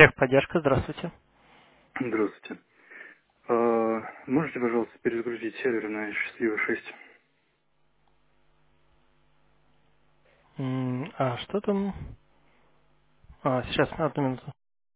Техподдержка, здравствуйте. Здравствуйте. Можете, пожалуйста, перезагрузить сервер на счастливый 6? А что там? Сейчас, одну минуту.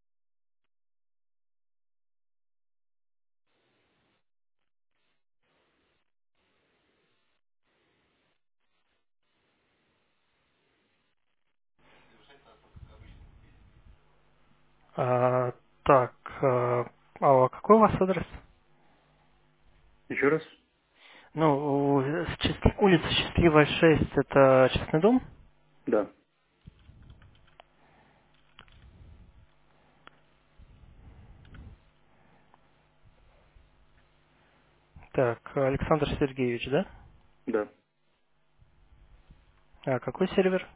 А, так, какой у вас адрес? Еще раз? Ну, улица Счастливая 6, это частный дом? Да, Так, Александр Сергеевич, да? да. А какой сервер?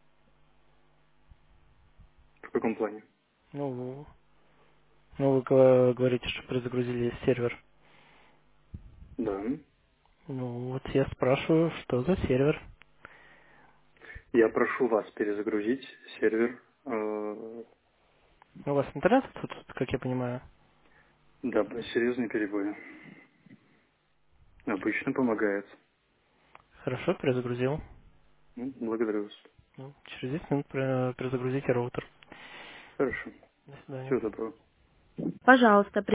В каком плане? Ну, вы говорите, что перезагрузили сервер. Да. Ну, вот я спрашиваю, что за сервер? Я прошу вас перезагрузить сервер. У вас интернет тут, как я понимаю? Да, серьезные перебои. Обычно помогает. Хорошо, перезагрузил. Ну, благодарю вас. Ну, через 10 минут перезагрузите роутер. Хорошо. До свидания. Всего доброго. Пожалуйста,